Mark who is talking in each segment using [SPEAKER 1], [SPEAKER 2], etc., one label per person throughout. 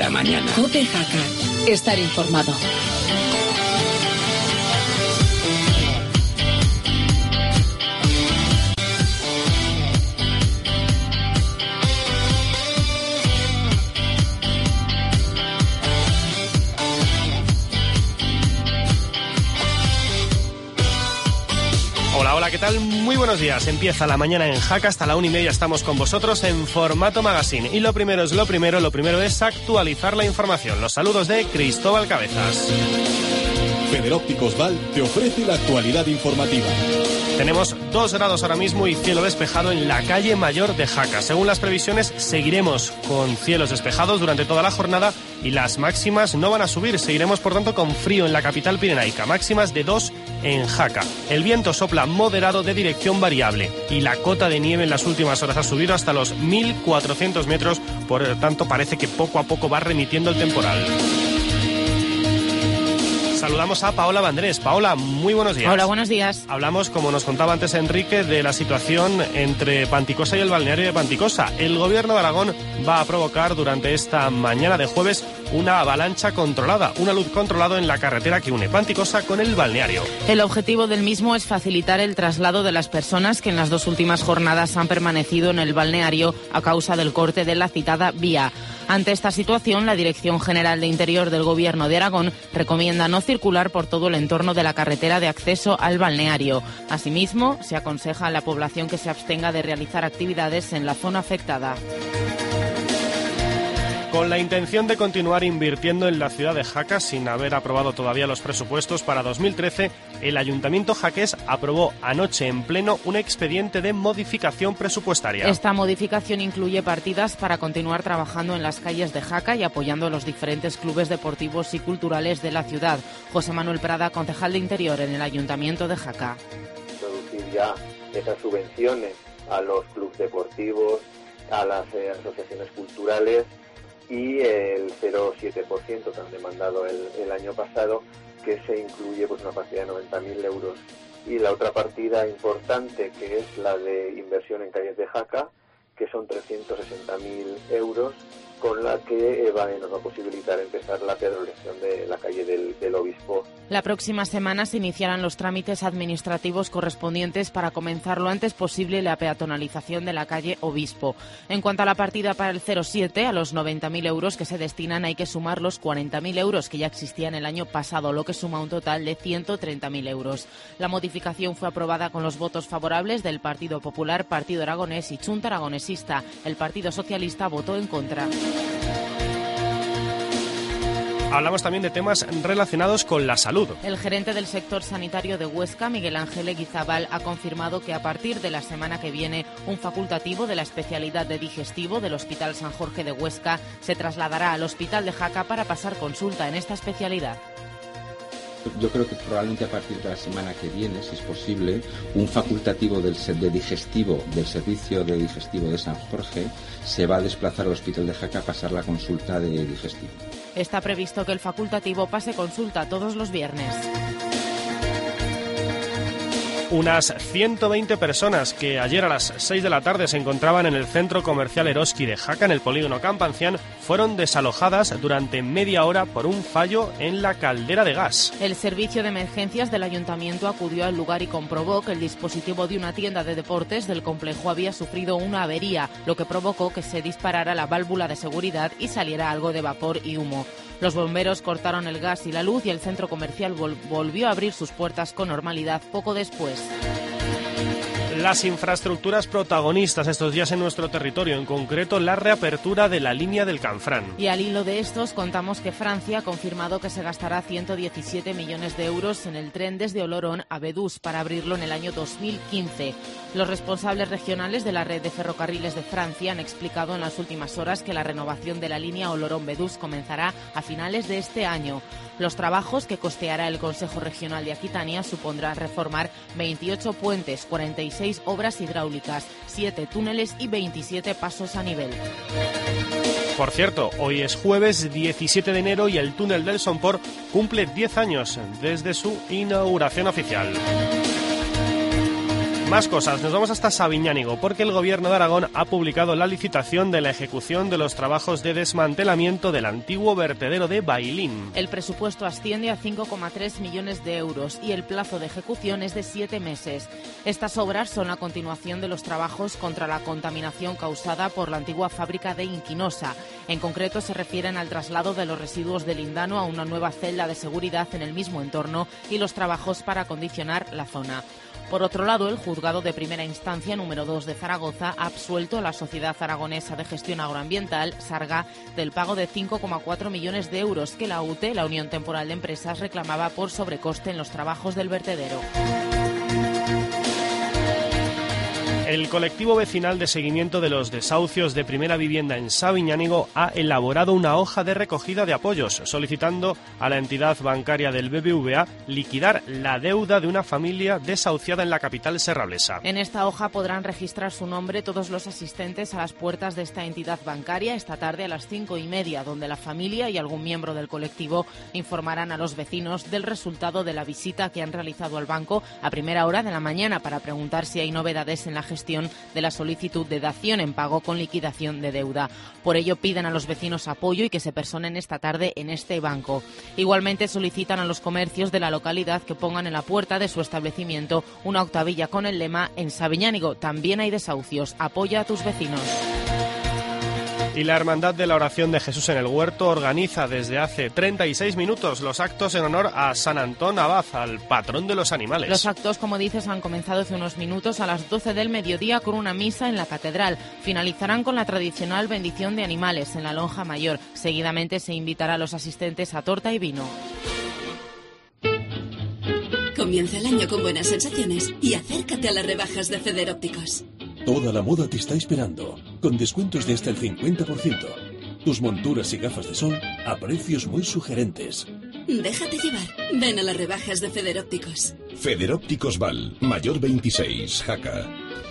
[SPEAKER 1] la mañana.
[SPEAKER 2] COPE Jaca. Estar informado.
[SPEAKER 3] Hola, ¿qué tal? Muy buenos días. Empieza la mañana en Jaca, hasta la 1:30 estamos con vosotros en formato magazine. Y lo primero es actualizar la información. Los saludos de Cristóbal Cabezas.
[SPEAKER 4] Federópticos Val te ofrece la actualidad informativa.
[SPEAKER 3] Tenemos 2 grados ahora mismo y cielo despejado en la calle Mayor de Jaca. Según las previsiones, seguiremos con cielos despejados durante toda la jornada y las máximas no van a subir. Seguiremos, por tanto, con frío en la capital pirenaica. Máximas de 2 en Jaca. El viento sopla moderado de dirección variable y la cota de nieve en las últimas horas ha subido hasta los 1.400 metros. Por tanto, parece que poco a poco va remitiendo el temporal. Saludamos a Paola Vandrés. Paola, muy buenos días.
[SPEAKER 5] Hola, buenos días.
[SPEAKER 3] Hablamos, como nos contaba antes Enrique, de la situación entre Panticosa y el balneario de Panticosa. El gobierno de Aragón va a provocar durante esta mañana de jueves una avalancha controlada, una luz controlada en la carretera que une Panticosa con el balneario.
[SPEAKER 5] El objetivo del mismo es facilitar el traslado de las personas que en las 2 últimas jornadas han permanecido en el balneario a causa del corte de la citada vía. Ante esta situación, la Dirección General de Interior del Gobierno de Aragón recomienda no circular por todo el entorno de la carretera de acceso al balneario. Asimismo, se aconseja a la población que se abstenga de realizar actividades en la zona afectada.
[SPEAKER 3] Con la intención de continuar invirtiendo en la ciudad de Jaca sin haber aprobado todavía los presupuestos para 2013, el Ayuntamiento jaqués aprobó anoche en pleno un expediente de modificación presupuestaria.
[SPEAKER 5] Esta modificación incluye partidas para continuar trabajando en las calles de Jaca y apoyando a los diferentes clubes deportivos y culturales de la ciudad. José Manuel Prada, concejal de Interior en el Ayuntamiento de Jaca.
[SPEAKER 6] Introducir ya esas subvenciones a los clubes deportivos, a las asociaciones culturales, y el 0,7% que han demandado el año pasado, que se incluye pues una partida de 90.000 euros. Y la otra partida importante, que es la de inversión en calles de Jaca, que son 360.000 euros, con la que nos va a posibilitar empezar la peatonalización de la calle del Obispo.
[SPEAKER 5] La próxima semana se iniciarán los trámites administrativos correspondientes para comenzar lo antes posible la peatonalización de la calle Obispo. En cuanto a la partida para el 07, a los 90.000 euros que se destinan hay que sumar los 40.000 euros que ya existían el año pasado, lo que suma un total de 130.000 euros. La modificación fue aprobada con los votos favorables del Partido Popular, Partido Aragonés y Chunta Aragonesista. El Partido Socialista votó en contra.
[SPEAKER 3] Hablamos también de temas relacionados con la salud.
[SPEAKER 5] El gerente del sector sanitario de Huesca, Miguel Ángel Eguizabal, ha confirmado que a partir de la semana que viene un facultativo de la especialidad de digestivo del Hospital San Jorge de Huesca se trasladará al Hospital de Jaca para pasar consulta en esta especialidad.
[SPEAKER 7] Yo creo que probablemente a partir de la semana que viene, si es posible, un facultativo del servicio de digestivo de San Jorge se va a desplazar al Hospital de Jaca a pasar la consulta de digestivo.
[SPEAKER 5] Está previsto que el facultativo pase consulta todos los viernes.
[SPEAKER 3] Unas 120 personas que ayer a las 6 de la tarde se encontraban en el centro comercial Eroski de Jaca, en el polígono Campo Ancián, fueron desalojadas durante media hora por un fallo en la caldera de gas.
[SPEAKER 5] El servicio de emergencias del ayuntamiento acudió al lugar y comprobó que el dispositivo de una tienda de deportes del complejo había sufrido una avería, lo que provocó que se disparara la válvula de seguridad y saliera algo de vapor y humo. Los bomberos cortaron el gas y la luz y el centro comercial volvió a abrir sus puertas con normalidad poco después.
[SPEAKER 3] Las infraestructuras protagonistas estos días en nuestro territorio, en concreto la reapertura de la línea del Canfrán.
[SPEAKER 5] Y al hilo de estos contamos que Francia ha confirmado que se gastará 117 millones de euros en el tren desde Olorón a Bedús para abrirlo en el año 2015. Los responsables regionales de la red de ferrocarriles de Francia han explicado en las últimas horas que la renovación de la línea Olorón-Bedús comenzará a finales de este año. Los trabajos que costeará el Consejo Regional de Aquitania supondrán reformar 28 puentes, 46 obras hidráulicas, 7 túneles y 27 pasos a nivel.
[SPEAKER 3] Por cierto, hoy es jueves 17 de enero y el túnel del Somport cumple 10 años desde su inauguración oficial. Más cosas, nos vamos hasta Sabiñánigo, porque el Gobierno de Aragón ha publicado la licitación de la ejecución de los trabajos de desmantelamiento del antiguo vertedero de Bailín.
[SPEAKER 5] El presupuesto asciende a 5,3 millones de euros y el plazo de ejecución es de 7 meses. Estas obras son la continuación de los trabajos contra la contaminación causada por la antigua fábrica de Inquinosa. En concreto, se refieren al traslado de los residuos de Lindano a una nueva celda de seguridad en el mismo entorno y los trabajos para acondicionar la zona. Por otro lado, el Juzgado de Primera Instancia número 2 de Zaragoza ha absuelto a la Sociedad Aragonesa de Gestión Agroambiental, Sarga, del pago de 5,4 millones de euros que la UTE, la Unión Temporal de Empresas, reclamaba por sobrecoste en los trabajos del vertedero.
[SPEAKER 3] El colectivo vecinal de seguimiento de los desahucios de primera vivienda en Sabiñánigo ha elaborado una hoja de recogida de apoyos, solicitando a la entidad bancaria del BBVA liquidar la deuda de una familia desahuciada en la capital serralesa.
[SPEAKER 5] En esta hoja podrán registrar su nombre todos los asistentes a las puertas de esta entidad bancaria esta tarde a las 5:30, donde la familia y algún miembro del colectivo informarán a los vecinos del resultado de la visita que han realizado al banco a primera hora de la mañana para preguntar si hay novedades en la gestión de la solicitud de dación en pago con liquidación de deuda. Por ello piden a los vecinos apoyo y que se personen esta tarde en este banco. Igualmente solicitan a los comercios de la localidad que pongan en la puerta de su establecimiento una octavilla con el lema "En Sabiñánigo también hay desahucios, apoya a tus vecinos".
[SPEAKER 3] Y la Hermandad de la Oración de Jesús en el Huerto organiza desde hace 36 minutos los actos en honor a San Antón Abad, al patrón de los animales.
[SPEAKER 5] Los actos, como dices, han comenzado hace unos minutos a las 12 del mediodía con una misa en la catedral. Finalizarán con la tradicional bendición de animales en la lonja mayor. Seguidamente se invitará a los asistentes a torta y vino.
[SPEAKER 1] Comienza el año con buenas sensaciones y acércate a las rebajas de Federópticos.
[SPEAKER 8] Toda la moda te está esperando, con descuentos de hasta el 50%. Tus monturas y gafas de sol a precios muy sugerentes.
[SPEAKER 1] Déjate llevar. Ven a las rebajas de Federópticos.
[SPEAKER 9] Federópticos Val, Mayor 26, Jaca.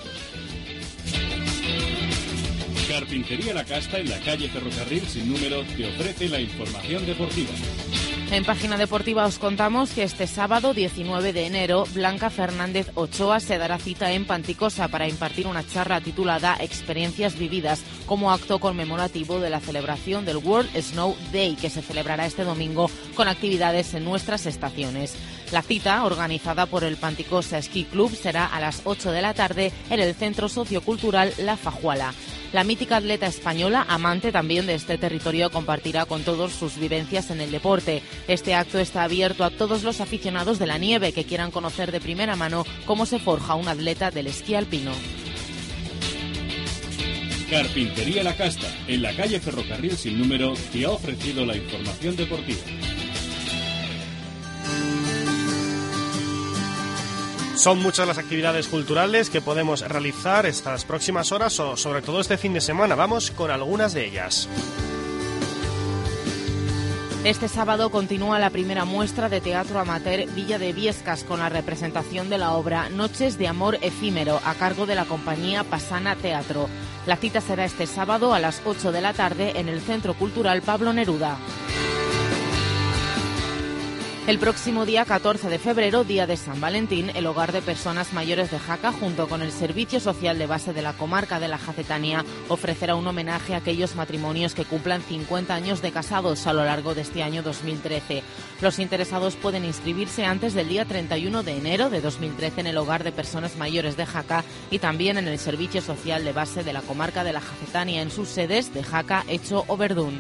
[SPEAKER 10] Carpintería La Casta en la calle Ferrocarril sin número te ofrece la información deportiva.
[SPEAKER 5] En Página Deportiva os contamos que este sábado 19 de enero Blanca Fernández Ochoa se dará cita en Panticosa para impartir una charla titulada Experiencias vividas como acto conmemorativo de la celebración del World Snow Day, que se celebrará este domingo con actividades en nuestras estaciones. La cita, organizada por el Panticosa Ski Club, será a las 8 de la tarde en el Centro Sociocultural La Fajuala. La mítica atleta española, amante también de este territorio, compartirá con todos sus vivencias en el deporte. Este acto está abierto a todos los aficionados de la nieve que quieran conocer de primera mano cómo se forja un atleta del esquí alpino.
[SPEAKER 10] Carpintería La Casta, en la calle Ferrocarril sin número, te ha ofrecido la información deportiva.
[SPEAKER 3] Son muchas las actividades culturales que podemos realizar estas próximas horas o sobre todo este fin de semana. Vamos con algunas de ellas.
[SPEAKER 5] Este sábado continúa la primera muestra de teatro amateur Villa de Viescas con la representación de la obra Noches de Amor Efímero a cargo de la compañía Pasana Teatro. La cita será este sábado a las 8 de la tarde en el Centro Cultural Pablo Neruda. El próximo día 14 de febrero, día de San Valentín, el Hogar de Personas Mayores de Jaca, junto con el Servicio Social de Base de la Comarca de la Jacetania, ofrecerá un homenaje a aquellos matrimonios que cumplan 50 años de casados a lo largo de este año 2013. Los interesados pueden inscribirse antes del día 31 de enero de 2013 en el Hogar de Personas Mayores de Jaca y también en el Servicio Social de Base de la Comarca de la Jacetania en sus sedes de Jaca, Echo o Verdún.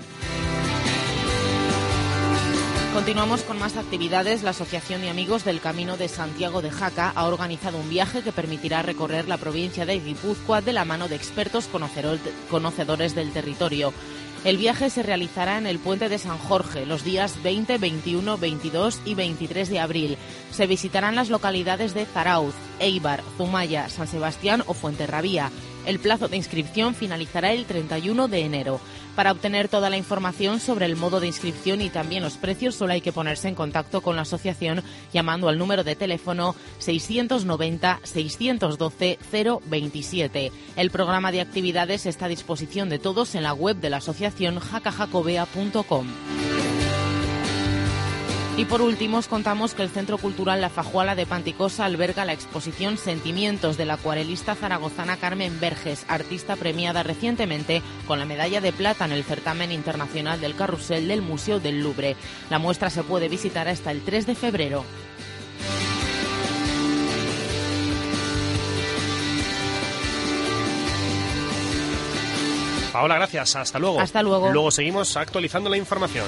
[SPEAKER 5] Continuamos con más actividades. La Asociación de Amigos del Camino de Santiago de Jaca ha organizado un viaje que permitirá recorrer la provincia de Guipúzcoa de la mano de expertos conocedores del territorio. El viaje se realizará en el Puente de San Jorge los días 20, 21, 22 y 23 de abril. Se visitarán las localidades de Zarauz, Eibar, Zumaya, San Sebastián o Fuenterrabía. El plazo de inscripción finalizará el 31 de enero. Para obtener toda la información sobre el modo de inscripción y también los precios, solo hay que ponerse en contacto con la asociación llamando al número de teléfono 690-612-027. El programa de actividades está a disposición de todos en la web de la asociación jacajacobea.com. Y por último os contamos que el Centro Cultural La Fajuala de Panticosa alberga la exposición Sentimientos de la acuarelista zaragozana Carmen Verges, artista premiada recientemente con la medalla de plata en el certamen internacional del Carrusel del Museo del Louvre. La muestra se puede visitar hasta el 3 de febrero.
[SPEAKER 3] Paola, gracias. Hasta luego.
[SPEAKER 5] Hasta luego.
[SPEAKER 3] Luego seguimos actualizando la información.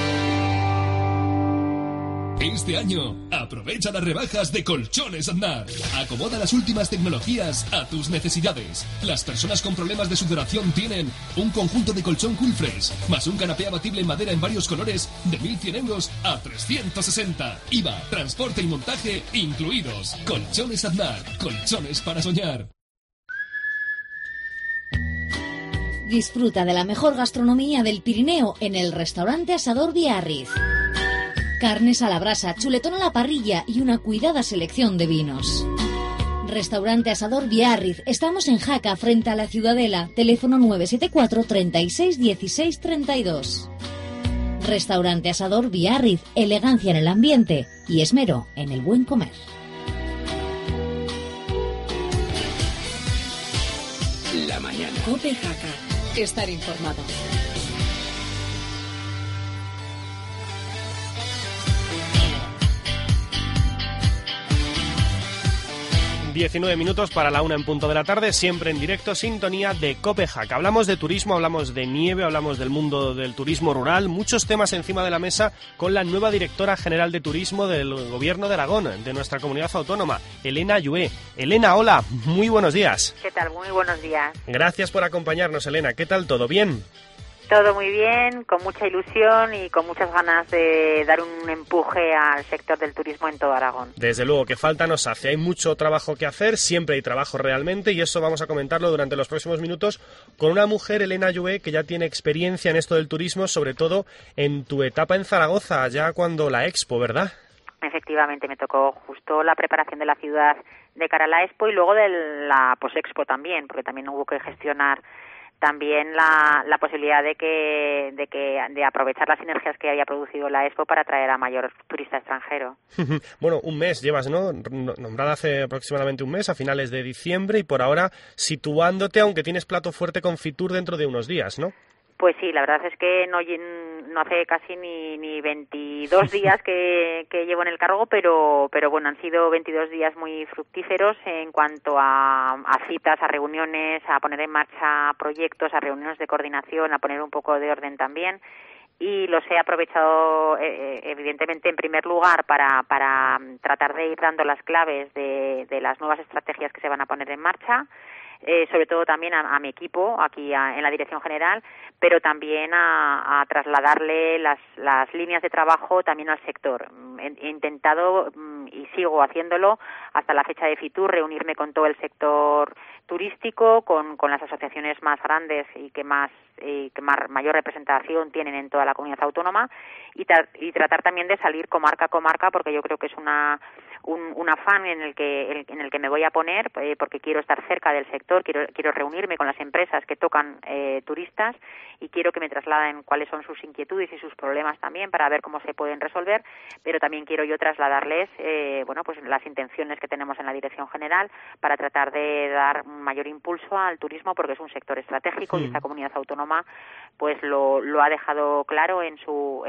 [SPEAKER 9] Este año, aprovecha las rebajas de Colchones Aznar. Acomoda las últimas tecnologías a tus necesidades. Las personas con problemas de sudoración tienen un conjunto de colchón Cool Fresh, más un canapé abatible en madera en varios colores de 1.100 euros a 360. IVA, transporte y montaje incluidos. Colchones Aznar. Colchones para soñar.
[SPEAKER 11] Disfruta de la mejor gastronomía del Pirineo en el restaurante Asador Biarritz. Carnes a la brasa, chuletón a la parrilla y una cuidada selección de vinos. Restaurante Asador Biarritz. Estamos en Jaca, frente a la Ciudadela. Teléfono 974 36 16 32. Restaurante Asador Biarritz. Elegancia en el ambiente y esmero en el buen comer.
[SPEAKER 2] La mañana. COPE Jaca. Estar informado.
[SPEAKER 3] 19 minutos para la 1 en punto de la tarde, siempre en directo, sintonía de COPE Jaca. Hablamos de turismo, hablamos de nieve, hablamos del mundo del turismo rural, muchos temas encima de la mesa con la nueva directora general de turismo del Gobierno de Aragón, de nuestra comunidad autónoma, Elena Llué. Elena, hola, muy buenos días.
[SPEAKER 12] ¿Qué tal? Muy buenos días.
[SPEAKER 3] Gracias por acompañarnos, Elena. ¿Qué tal? ¿Todo bien?
[SPEAKER 12] Todo muy bien, con mucha ilusión y con muchas ganas de dar un empuje al sector del turismo en todo Aragón.
[SPEAKER 3] Desde luego, que falta nos hace. Hay mucho trabajo que hacer, siempre hay trabajo realmente, y eso vamos a comentarlo durante los próximos minutos con una mujer, Elena Llué, que ya tiene experiencia en esto del turismo, sobre todo en tu etapa en Zaragoza, ya cuando la Expo, ¿verdad?
[SPEAKER 12] Efectivamente, me tocó justo la preparación de la ciudad de cara a la Expo y luego de la Posexpo también, porque también hubo que gestionar también la posibilidad de aprovechar las sinergias que había producido la Expo para atraer a mayor turista extranjero.
[SPEAKER 3] Bueno, un mes llevas, ¿no? Nombrada hace aproximadamente un mes, a finales de diciembre, y por ahora situándote, aunque tienes plato fuerte con Fitur dentro de unos días, ¿no?
[SPEAKER 12] Pues sí, la verdad es que no hace casi ni 22 días que llevo en el cargo, pero bueno, han sido 22 días muy fructíferos en cuanto a citas, a reuniones, a poner en marcha proyectos, a reuniones de coordinación, a poner un poco de orden también. Y los he aprovechado, evidentemente, en primer lugar para tratar de ir dando las claves de las nuevas estrategias que se van a poner en marcha. Sobre todo también a mi equipo aquí en la Dirección General, pero también a trasladarle las líneas de trabajo también al sector. He intentado y sigo haciéndolo hasta la fecha de Fitur, reunirme con todo el sector turístico, con las asociaciones más grandes y que mayor representación tienen en toda la comunidad autónoma y tratar también de salir comarca a comarca, porque yo creo que es un afán en el que me voy a poner, porque quiero estar cerca del sector, quiero reunirme con las empresas que tocan turistas y quiero que me trasladen cuáles son sus inquietudes y sus problemas también para ver cómo se pueden resolver, pero también quiero yo trasladarles pues las intenciones que tenemos en la Dirección General para tratar de dar un mayor impulso al turismo, porque es un sector estratégico y esta comunidad autónoma pues lo ha dejado claro en su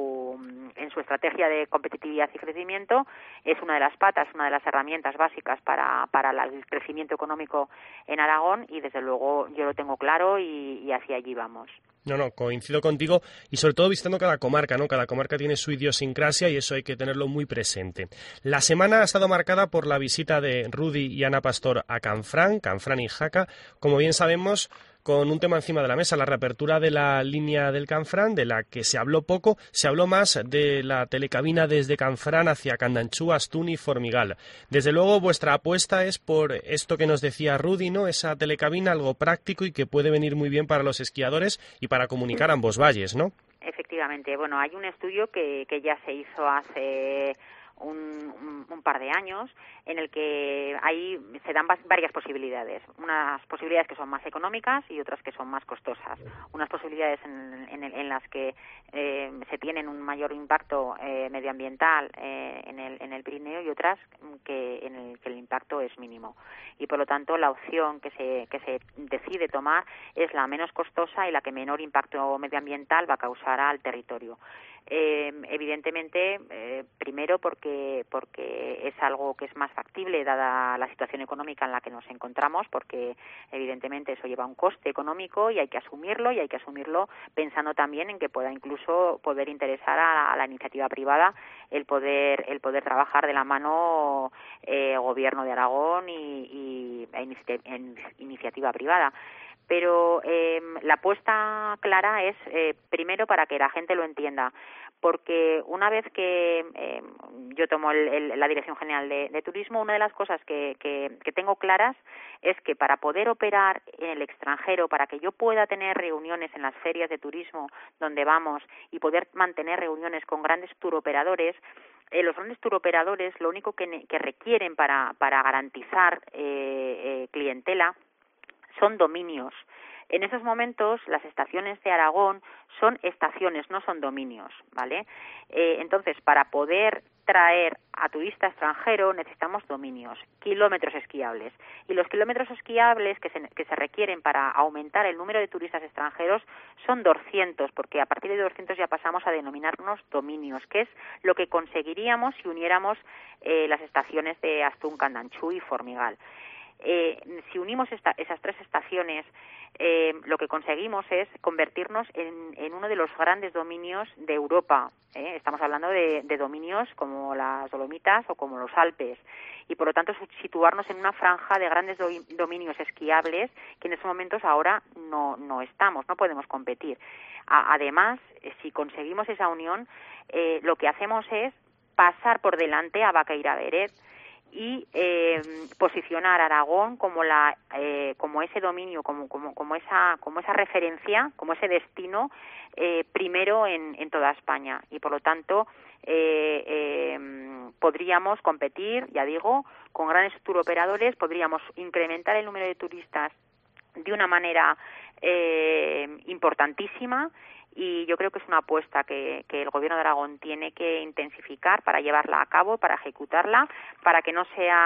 [SPEAKER 12] estrategia de competitividad y crecimiento. Es una de las patas, una de las herramientas básicas para el crecimiento económico en Aragón y desde luego yo lo tengo claro y hacia allí vamos.
[SPEAKER 3] No, coincido contigo y sobre todo visitando cada comarca, ¿no? Cada comarca tiene su idiosincrasia y eso hay que tenerlo muy presente. La semana ha estado marcada por la visita de Rudy y Ana Pastor a Canfrán y Jaca, como bien sabemos, con un tema encima de la mesa, la reapertura de la línea del Canfrán, de la que se habló poco, se habló más de la telecabina desde Canfrán hacia Candanchú, Astún y Formigal. Desde luego vuestra apuesta es por esto que nos decía Rudy, ¿no? Esa telecabina, algo práctico y que puede venir muy bien para los esquiadores y para comunicar ambos valles, ¿no?
[SPEAKER 12] Efectivamente, bueno, hay un estudio que ya se hizo hace un par de años, en el que ahí se dan varias posibilidades. Unas posibilidades que son más económicas y otras que son más costosas. Unas posibilidades en las que se tienen un mayor impacto medioambiental en el Pirineo, y otras en el que el impacto es mínimo. Y por lo tanto la opción que se decide tomar es la menos costosa y la que menor impacto medioambiental va a causar al territorio. Evidentemente, primero porque es algo que es más factible dada la situación económica en la que nos encontramos, porque evidentemente eso lleva un coste económico y hay que asumirlo pensando también en que pueda incluso poder interesar a la iniciativa privada el poder trabajar de la mano Gobierno de Aragón y iniciativa privada. Pero la apuesta clara es, primero, para que la gente lo entienda, porque una vez que yo tomo la Dirección General de Turismo, una de las cosas que tengo claras es que para poder operar en el extranjero, para que yo pueda tener reuniones en las ferias de turismo donde vamos y poder mantener reuniones con grandes turoperadores, los grandes turoperadores lo único que requieren para garantizar clientela son dominios. En esos momentos las estaciones de Aragón son estaciones, no son dominios, ¿vale? Entonces, para poder traer a turista extranjero necesitamos dominios, kilómetros esquiables. Y los kilómetros esquiables que se requieren para aumentar el número de turistas extranjeros son 200, porque a partir de 200 ya pasamos a denominarnos dominios, que es lo que conseguiríamos si uniéramos las estaciones de Astún, Candanchú y Formigal. Si unimos esas tres estaciones, lo que conseguimos es convertirnos en uno de los grandes dominios de Europa. Estamos hablando de dominios como las Dolomitas o como los Alpes, y por lo tanto situarnos en una franja de grandes dominios esquiables que en estos momentos ahora no estamos, no podemos competir. Además, si conseguimos esa unión, lo que hacemos es pasar por delante a Vaqueira-Beret y posicionar a Aragón como ese dominio, como esa referencia, como ese destino primero en toda España, y por lo tanto podríamos competir, ya digo, con grandes turoperadores, podríamos incrementar el número de turistas de una manera importantísima. Y yo creo que es una apuesta que el Gobierno de Aragón tiene que intensificar para llevarla a cabo, para ejecutarla, para que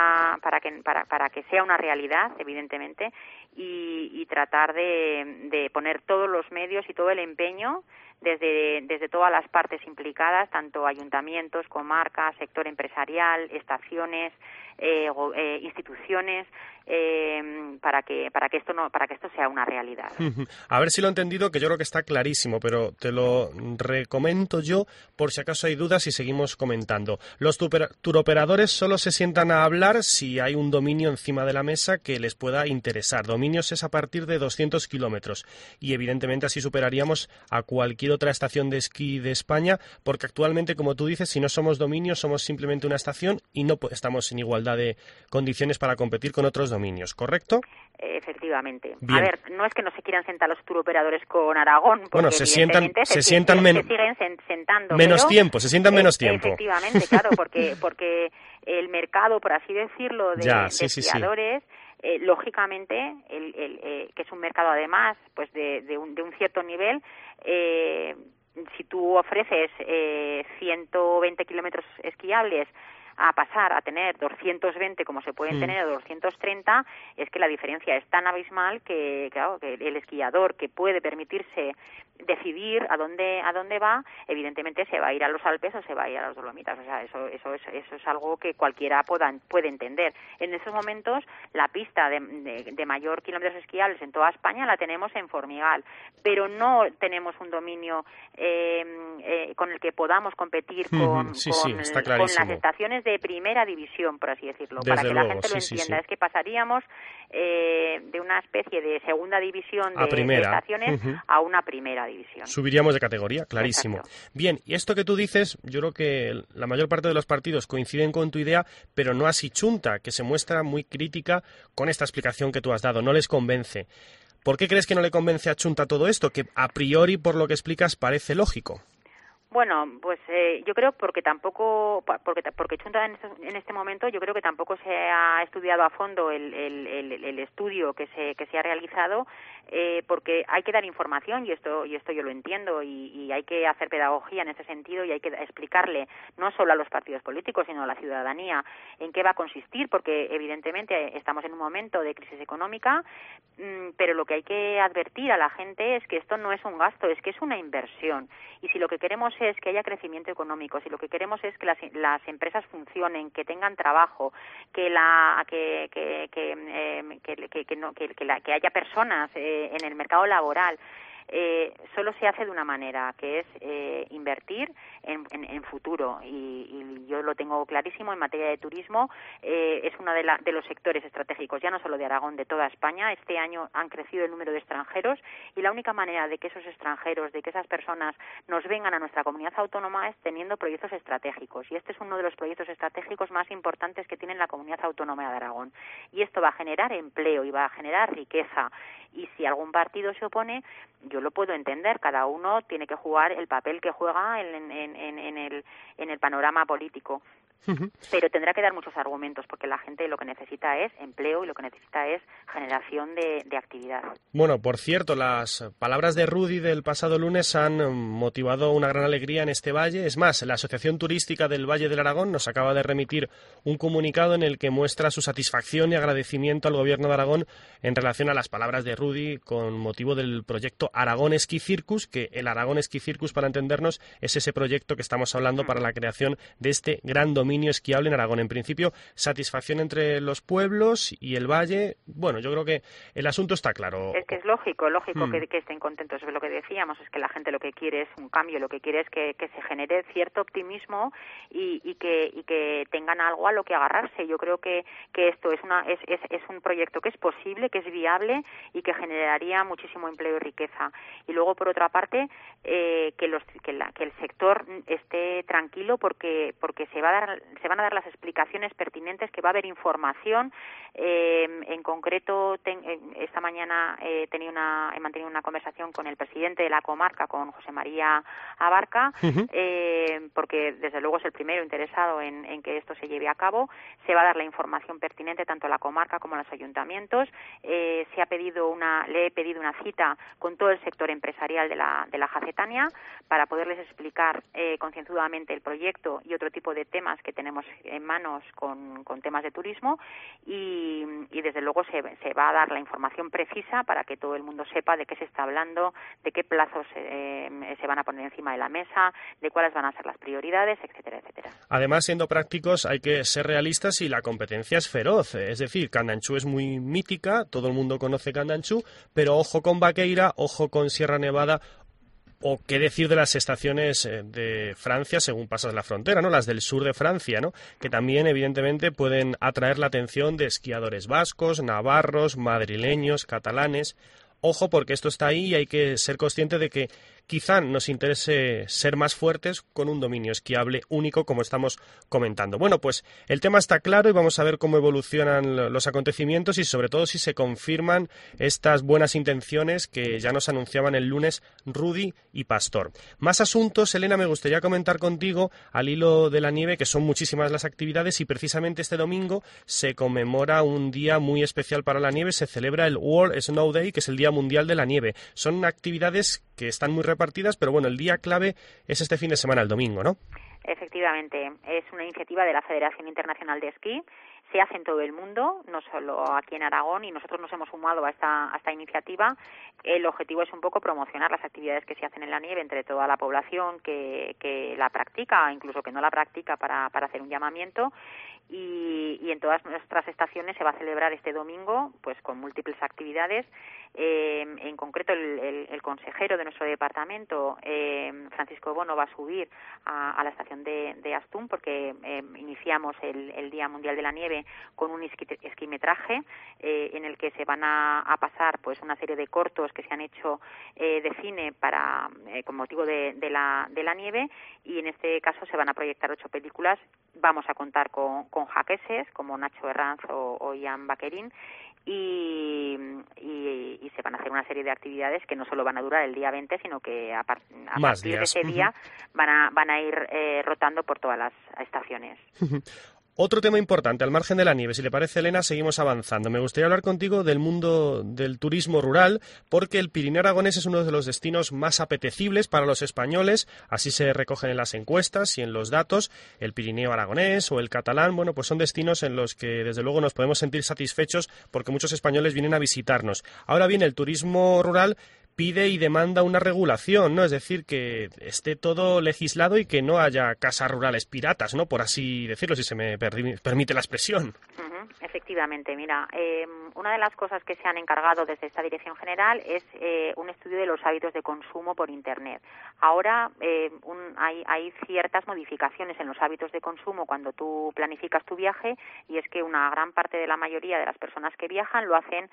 [SPEAKER 12] sea una realidad, evidentemente, y tratar de poner todos los medios y todo el empeño desde todas las partes implicadas, tanto ayuntamientos, comarcas, sector empresarial, estaciones, instituciones, para que esto sea una realidad.
[SPEAKER 3] A ver si lo he entendido, que yo creo que está clarísimo, pero te lo recomento yo por si acaso hay dudas y seguimos comentando. Los turoperadores solo se sientan a hablar si hay un dominio encima de la mesa que les pueda interesar. Dominios es a partir de 200 kilómetros y evidentemente así superaríamos a cualquier otra estación de esquí de España, porque actualmente, como tú dices, si no somos dominios, somos simplemente una estación y no estamos en igualdad de condiciones para competir con otros dominios, ¿correcto?
[SPEAKER 12] Efectivamente.
[SPEAKER 3] Bien.
[SPEAKER 12] A ver, no es que no se quieran sentar los turoperadores con Aragón, porque
[SPEAKER 3] bueno, se sientan
[SPEAKER 12] siguen sentando
[SPEAKER 3] menos
[SPEAKER 12] pero,
[SPEAKER 3] tiempo, se sientan menos tiempo.
[SPEAKER 12] Efectivamente, claro, porque el mercado, por así decirlo, de esquiadores, lógicamente, que es un mercado además pues de un cierto nivel, si tú ofreces 120 kilómetros esquiables a pasar a tener 220 como se pueden tener, o 230, es que la diferencia es tan abismal que, claro, que el esquiador que puede permitirse decidir a dónde va, evidentemente se va a ir a los Alpes o se va a ir a los Dolomitas. O sea, eso es algo que cualquiera puede entender. En estos momentos la pista de mayor kilómetros esquiables en toda España la tenemos en Formigal, pero no tenemos un dominio con el que podamos competir con las estaciones de primera división, por así decirlo.
[SPEAKER 3] Desde
[SPEAKER 12] para que
[SPEAKER 3] luego,
[SPEAKER 12] la gente lo entienda. Es que pasaríamos de una especie de segunda división de estaciones a una primera división.
[SPEAKER 3] Subiríamos de categoría, clarísimo.
[SPEAKER 12] Exacto.
[SPEAKER 3] Bien, y esto que tú dices, yo creo que la mayor parte de los partidos coinciden con tu idea, pero no así Chunta, que se muestra muy crítica con esta explicación que tú has dado, no les convence. ¿Por qué crees que no le convence a Chunta todo esto, que a priori, por lo que explicas, parece lógico?
[SPEAKER 12] Bueno, pues yo creo porque Chunta en este momento yo creo que tampoco se ha estudiado a fondo el estudio que se ha realizado, porque hay que dar información y esto yo lo entiendo y hay que hacer pedagogía en ese sentido y hay que explicarle no solo a los partidos políticos sino a la ciudadanía en qué va a consistir, porque evidentemente estamos en un momento de crisis económica, pero lo que hay que advertir a la gente es que esto no es un gasto, es que es una inversión, y si lo que queremos es que haya crecimiento económico, si lo que queremos es que las empresas funcionen, que tengan trabajo, que haya personas en el mercado laboral, solo se hace de una manera, que es invertir en futuro, y yo lo tengo clarísimo en materia de turismo. Es uno de los sectores estratégicos, ya no solo de Aragón, de toda España. Este año han crecido el número de extranjeros y la única manera de que esos extranjeros, de que esas personas nos vengan a nuestra comunidad autónoma es teniendo proyectos estratégicos, y este es uno de los proyectos estratégicos más importantes que tiene la comunidad autónoma de Aragón, y esto va a generar empleo y va a generar riqueza. Y si algún partido se opone, yo lo puedo entender, cada uno tiene que jugar el papel que juega en el panorama político. Pero tendrá que dar muchos argumentos, porque la gente lo que necesita es empleo y lo que necesita es generación de actividad.
[SPEAKER 3] Bueno, por cierto, las palabras de Rudy del pasado lunes han motivado una gran alegría en este valle. Es más, la Asociación Turística del Valle del Aragón nos acaba de remitir un comunicado en el que muestra su satisfacción y agradecimiento al Gobierno de Aragón en relación a las palabras de Rudy con motivo del proyecto Aragón Ski Circus, que el Aragón Ski Circus, para entendernos, es ese proyecto que estamos hablando para la creación de este gran dominio esquiable en Aragón. En principio, satisfacción entre los pueblos y el valle. Bueno, yo creo que el asunto está claro.
[SPEAKER 12] Es que es lógico que estén contentos. Lo que decíamos es que la gente lo que quiere es un cambio, lo que quiere es que se genere cierto optimismo y que tengan algo a lo que agarrarse. Yo creo que esto es un proyecto que es posible, que es viable y que generaría muchísimo empleo y riqueza. Y luego, por otra parte, que el sector esté tranquilo porque se van a dar las explicaciones pertinentes, que va a haber información. En concreto, esta mañana he mantenido una conversación con el presidente de la comarca, con José María Abarca, porque desde luego es el primero interesado en que esto se lleve a cabo. Se va a dar la información pertinente tanto a la comarca como a los ayuntamientos. Le he pedido una cita con todo el sector empresarial de la Jacetania para poderles explicar concienzudamente el proyecto y otro tipo de temas que tenemos en manos con temas de turismo, y desde luego se va a dar la información precisa para que todo el mundo sepa de qué se está hablando, de qué plazos se van a poner encima de la mesa, de cuáles van a ser las prioridades, etcétera, etcétera.
[SPEAKER 3] Además, siendo prácticos, hay que ser realistas y la competencia es feroz. Es decir, Candanchú es muy mítica, todo el mundo conoce Candanchú, pero ojo con Vaqueira, ojo con Sierra Nevada, o qué decir de las estaciones de Francia según pasas la frontera, ¿no? Las del sur de Francia, ¿no? Que también, evidentemente, pueden atraer la atención de esquiadores vascos, navarros, madrileños, catalanes. Ojo, porque esto está ahí y hay que ser consciente de que quizá nos interese ser más fuertes con un dominio esquiable único, como estamos comentando. Bueno, pues el tema está claro y vamos a ver cómo evolucionan los acontecimientos y sobre todo si se confirman estas buenas intenciones que ya nos anunciaban el lunes Rudy y Pastor. Más asuntos, Elena, me gustaría comentar contigo al hilo de la nieve, que son muchísimas las actividades, y precisamente este domingo se conmemora un día muy especial para la nieve. Se celebra el World Snow Day, que es el Día Mundial de la Nieve. Son actividades que están muy repartidas, pero bueno, el día clave es este fin de semana, el domingo, ¿no?
[SPEAKER 12] Efectivamente, es una iniciativa de la Federación Internacional de Esquí. Se hace en todo el mundo, no solo aquí en Aragón, y nosotros nos hemos sumado a esta iniciativa. El objetivo es un poco promocionar las actividades que se hacen en la nieve entre toda la población que la practica, incluso que no la practica, para hacer un llamamiento. Y en todas nuestras estaciones se va a celebrar este domingo pues con múltiples actividades. En concreto, el consejero de nuestro departamento, Francisco Bono, va a subir a la estación de Astún, porque iniciamos el Día Mundial de la Nieve con un esquimetraje en el que se van a pasar pues una serie de cortos que se han hecho de cine con motivo de la nieve, y en este caso se van a proyectar 8 películas. Vamos a contar con jaqueses como Nacho Herranz o Ian Baquerín, y se van a hacer una serie de actividades que no solo van a durar el día 20, sino que a partir de ese día van a ir rotando por todas las estaciones.
[SPEAKER 3] Otro tema importante, al margen de la nieve, si le parece, Elena, seguimos avanzando. Me gustaría hablar contigo del mundo del turismo rural, porque el Pirineo aragonés es uno de los destinos más apetecibles para los españoles, así se recogen en las encuestas y en los datos. El Pirineo aragonés o el catalán, bueno, pues son destinos en los que desde luego nos podemos sentir satisfechos porque muchos españoles vienen a visitarnos. Ahora bien, el turismo rural pide y demanda una regulación, ¿no? Es decir, que esté todo legislado y que no haya casas rurales piratas, ¿no? Por así decirlo, si se me permite la expresión.
[SPEAKER 12] Efectivamente, mira, una de las cosas que se han encargado desde esta Dirección General es un estudio de los hábitos de consumo por Internet. Ahora hay ciertas modificaciones en los hábitos de consumo cuando tú planificas tu viaje, y es que una gran parte de la mayoría de las personas que viajan lo hacen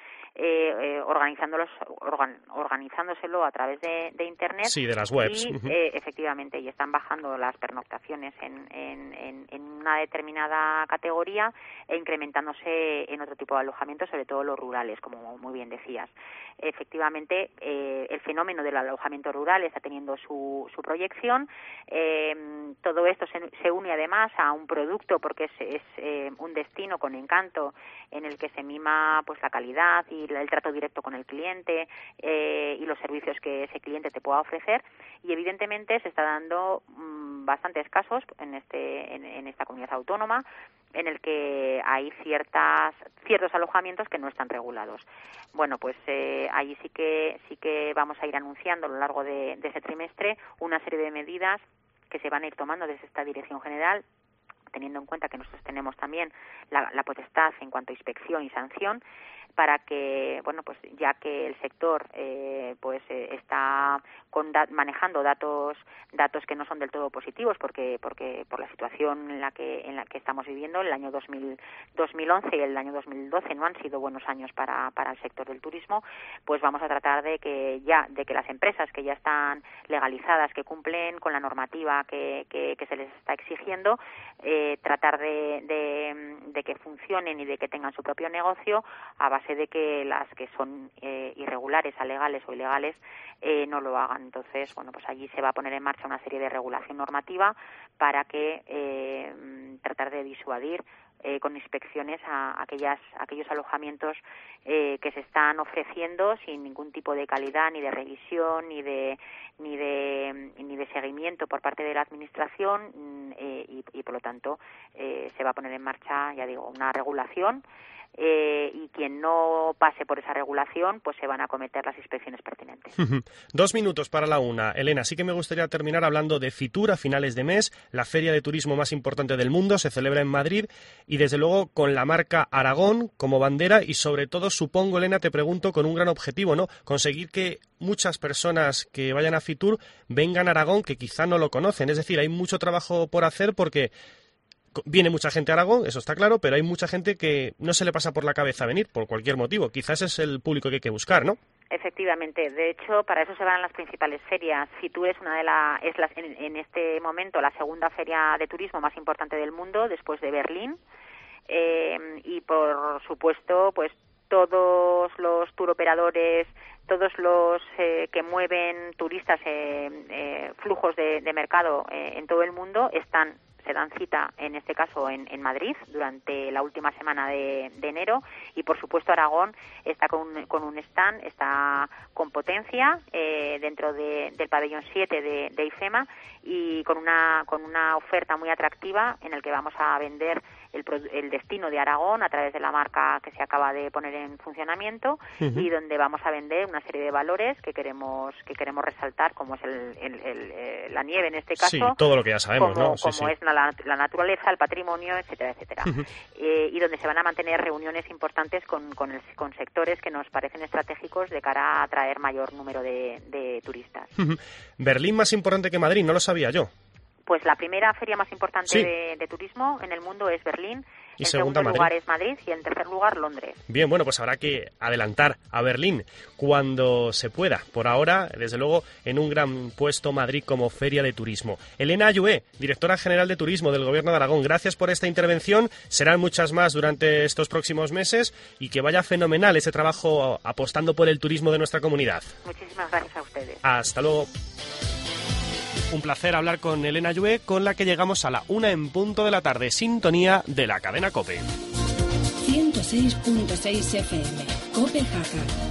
[SPEAKER 12] organizándoselo a través de Internet.
[SPEAKER 3] Sí, de las webs.
[SPEAKER 12] Y, efectivamente, y están bajando las pernoctaciones en una determinada categoría e incrementándose en otro tipo de alojamientos, sobre todo los rurales, como muy bien decías. Efectivamente, el fenómeno del alojamiento rural está teniendo su proyección. Todo esto se une además a un producto, porque es un destino con encanto en el que se mima pues la calidad y el trato directo con el cliente y los servicios que ese cliente te pueda ofrecer, y evidentemente se está dando bastantes casos en esta comunidad autónoma en el que hay ciertos alojamientos que no están regulados. Bueno, pues allí sí que vamos a ir anunciando a lo largo de ese trimestre una serie de medidas que se van a ir tomando desde esta Dirección General, teniendo en cuenta que nosotros tenemos también la potestad en cuanto a inspección y sanción, para que, bueno, pues ya que el sector está manejando datos que no son del todo positivos, porque por la situación en la que estamos viviendo, el año 2011 y el año 2012 no han sido buenos años para el sector del turismo, pues vamos a tratar de que las empresas que ya están legalizadas, que cumplen con la normativa que se les está exigiendo, tratar de que funcionen y de que tengan su propio negocio a base de que las que son irregulares, alegales o ilegales no lo hagan. Entonces, bueno, pues allí se va a poner en marcha una serie de regulación normativa para que tratar de disuadir con inspecciones a aquellos alojamientos que se están ofreciendo sin ningún tipo de calidad, ni de revisión, ni de seguimiento por parte de la administración, y por lo tanto se va a poner en marcha, ya digo, una regulación, y quien no pase por esa regulación, pues se van a acometer las inspecciones pertinentes.
[SPEAKER 3] 2 minutos para la 1. Elena, sí que me gustaría terminar hablando de Fitur a finales de mes, la feria de turismo más importante del mundo, se celebra en Madrid, y desde luego con la marca Aragón como bandera, y sobre todo, supongo, Elena, te pregunto, con un gran objetivo, ¿no? Conseguir que muchas personas que vayan a Fitur vengan a Aragón, que quizá no lo conocen. Es decir, hay mucho trabajo por hacer porque viene mucha gente a Aragón, eso está claro, pero hay mucha gente que no se le pasa por la cabeza venir por cualquier motivo. Quizás es el público que hay que buscar, ¿no?
[SPEAKER 12] Efectivamente, de hecho, para eso se van las principales ferias. Fitur es en este momento la segunda feria de turismo más importante del mundo, después de Berlín, y por supuesto, pues todos los turoperadores, todos los que mueven turistas, flujos de mercado en todo el mundo se dan cita, en este caso en Madrid, durante la última semana de enero, y por supuesto Aragón está con un stand, está con potencia dentro del pabellón 7 de IFEMA, y con una oferta muy atractiva en el que vamos a vender el destino de Aragón a través de la marca que se acaba de poner en funcionamiento, y donde vamos a vender una serie de valores que queremos resaltar, como es la nieve en este caso,
[SPEAKER 3] sí, todo lo que ya sabemos,
[SPEAKER 12] como,
[SPEAKER 3] ¿no? Sí,
[SPEAKER 12] como es la naturaleza, el patrimonio, etcétera, etcétera. Y donde se van a mantener reuniones importantes con sectores que nos parecen estratégicos de cara a atraer mayor número de turistas.
[SPEAKER 3] Berlín más importante que Madrid, no lo sabía yo.
[SPEAKER 12] Pues la primera feria más importante
[SPEAKER 3] sí.
[SPEAKER 12] de turismo en el mundo es Berlín.
[SPEAKER 3] Y
[SPEAKER 12] en
[SPEAKER 3] segunda,
[SPEAKER 12] segundo lugar es Madrid y en tercer lugar Londres.
[SPEAKER 3] Bien, bueno, pues habrá que adelantar a Berlín cuando se pueda. Por ahora, desde luego, en un gran puesto Madrid como feria de turismo. Elena Ayué, directora general de Turismo del Gobierno de Aragón, gracias por esta intervención. Serán muchas más durante estos próximos meses y que vaya fenomenal ese trabajo apostando por el turismo de nuestra comunidad.
[SPEAKER 12] Muchísimas gracias a ustedes.
[SPEAKER 3] Hasta luego. Un placer hablar con Elena Ayué, con la que llegamos a la 1 en punto de la tarde. Sintonía de la cadena COPE.
[SPEAKER 2] 106.6 FM. COPE Jaca.